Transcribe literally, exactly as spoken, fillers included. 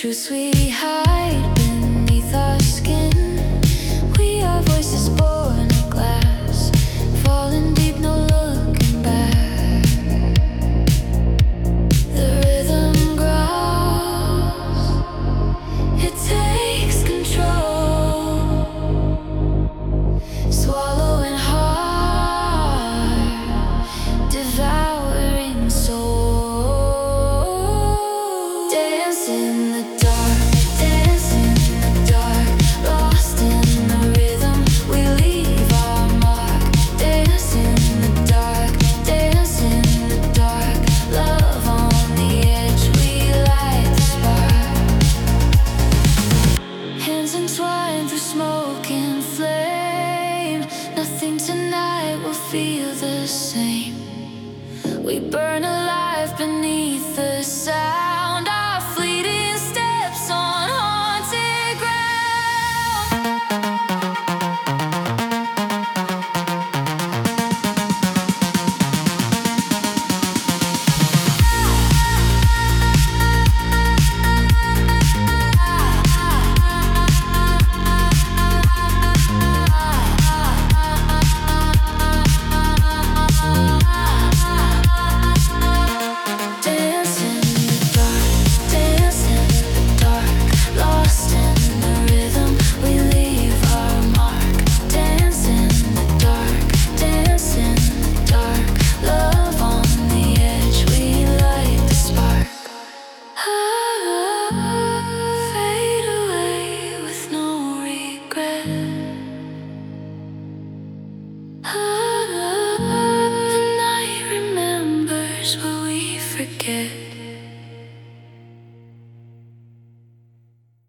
Truths we hide beneath our skin. We are voices born of glass, falling deep, no looking back. The rhythm growls, it takes control, swallowing heart, devouring soul. Dance in the dark, dance in the dark, lost in the rhythm, we leave our mark. Dance in the dark, dance in the dark, love on the edge, we light the spark. Hands entwined through smoke and flame, nothing tonight will feel the same. We burn alive beneath the